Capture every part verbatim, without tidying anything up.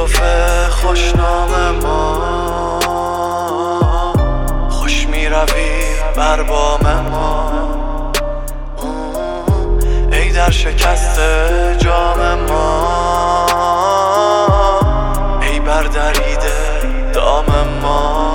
یوسف خوشنام ما، خوش می روی بر بام ما. ای در شکست جام ما، ای بردریده دام ما.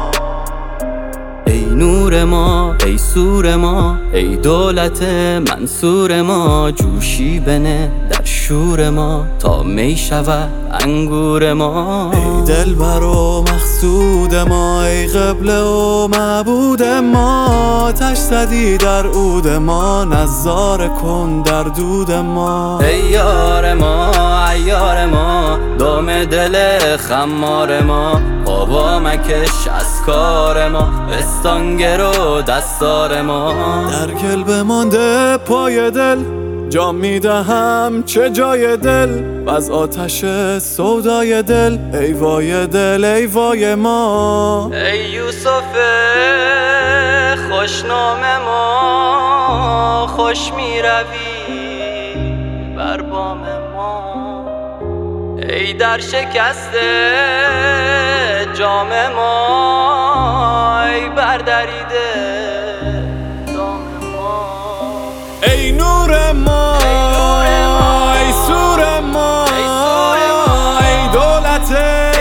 ای نور ما، ای سور ما، ای دولت منصور ما. جوشی بنه در شور ما تا می شود انگور ما. ای دلبر و مقصود ما، ای قبله و معبود ما. آتش زدی در عود ما، نظاره کن در دود ما. ای یار ما، عیار ما، دام دل خمار ما. بابا مکش از کار ما، استانگر و دستار ما. در گل بمانده پای دل، جام میدهم چه جای دل. و از آتش سودای دل، ای وای دل ای وای ما. ای یوسف خوشنام ما، خوش می روی بر بام ما. ای در شکست جام ما، ای بردریده دام ما. ای نور ما، ای سور ما، ای دولت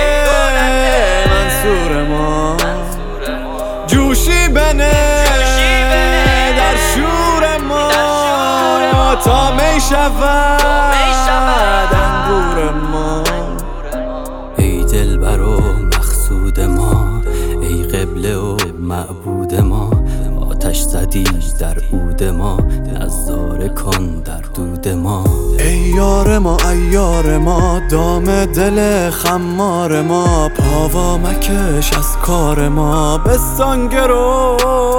منصور ما. جوشی بنه در شور ما تا می شود انگور ما. ای دلبر و مقصود ما، ای قبله و معبود ما. آتش زدی در عود ما، نظاره کن در دود ما. ای یار ما، عیار ما، دام دل خمار ما. پاوا مکش از کار ما، بستانگر و